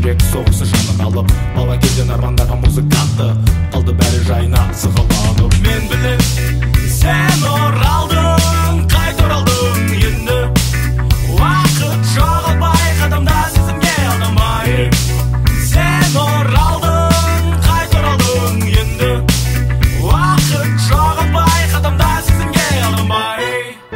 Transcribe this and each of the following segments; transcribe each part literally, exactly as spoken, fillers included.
жүрек соғысы жанын алып, бала кезден армандаған музыкантты қалды бәрі жайына сығаланып. Мен білем, сен оралдың, қайта оралдың енді. Уақыт жоғалмай, қадамда сезімге алдамай. Сен оралдың, қайта оралдың енді. Уақыт жоғалмай, қадамда сезімге алдамай.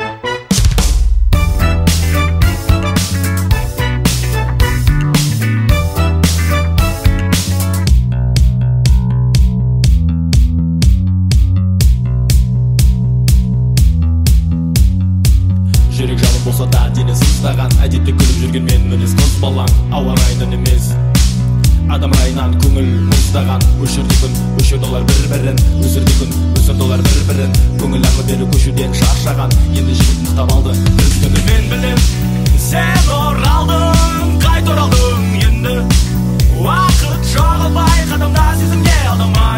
Жүрек жалын болса да дені сыздаған, әдетте күліп жүрген мен мінез қыз балаң, ауа райынан емес адам райынан көңіл мұздаған. Өшірді күн, өшірді олар бір-бірін, өсірді күн, өсірді олар бір-бірін. Көңіл аңы бері көшуден шаршаған, енді жігіт мықтап алды үстіңі. Мен білем, сен оралдың, қайта оралдың енді. Уақыт жоғалмай, қадамда сезімге алдамай.